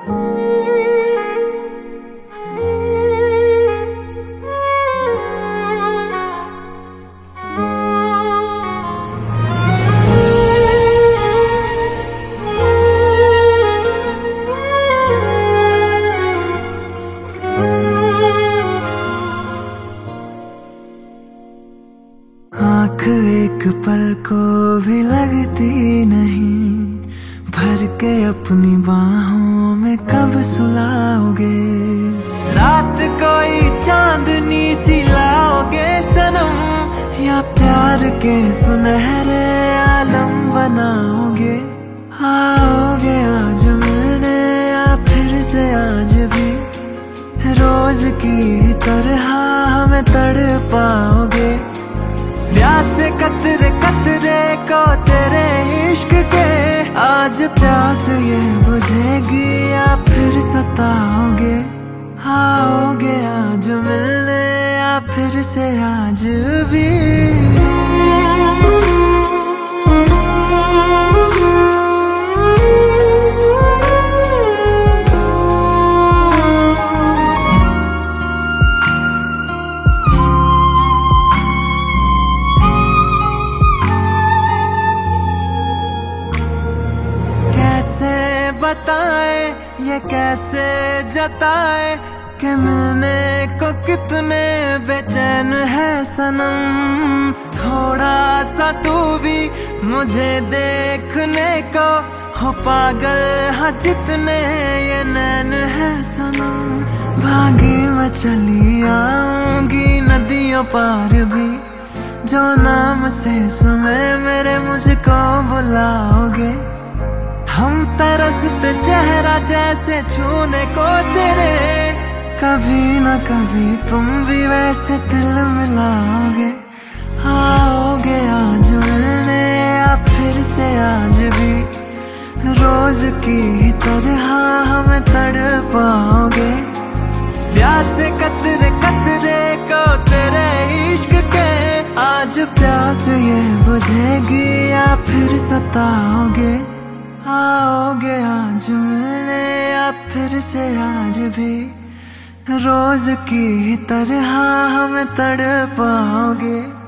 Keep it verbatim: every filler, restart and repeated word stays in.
आँख एक पल को भी लगती नहीं, भर के अपनी बाहों में कब सुलाओगे। रात कोई चांदनी सी लाओगे सनम, या प्यार के सुनहरे आलम बनाओगे। आओगे आज मिलने या फिर से आज भी, रोज की तरह हमें तड़पाओगे। प्यासे कतरे कतरे को तेरे इश्क के, आज प्यास ये बुझेगी या फिर सताओगे। आओगे आज मिलने या फिर से आज भी। बताए ये कैसे जताए कि मिलने को कितने बेचैन है सनम। थोड़ा सा तू भी मुझे देखने को हो पागल, हाँ जितने ये नैन है सनम। भागी मैं चली आऊंगी नदियों पार भी, जो नाम से समय मेरे मुझको बुलाओगे। हम तरसते चेहरा जैसे छूने को तेरे, कभी न कभी तुम भी वैसे दिल मिलाओगे। आओगे आज मिलने या फिर से आज भी, रोज की तरह हमें तड़पाओगे। प्यासे कतरे कतरे को तेरे इश्क के, आज प्यास ये बुझेगी या फिर सताओगे। आओगे आज मिलने या फिर से आज भी, रोज की तरह हमें तड़पाओगे।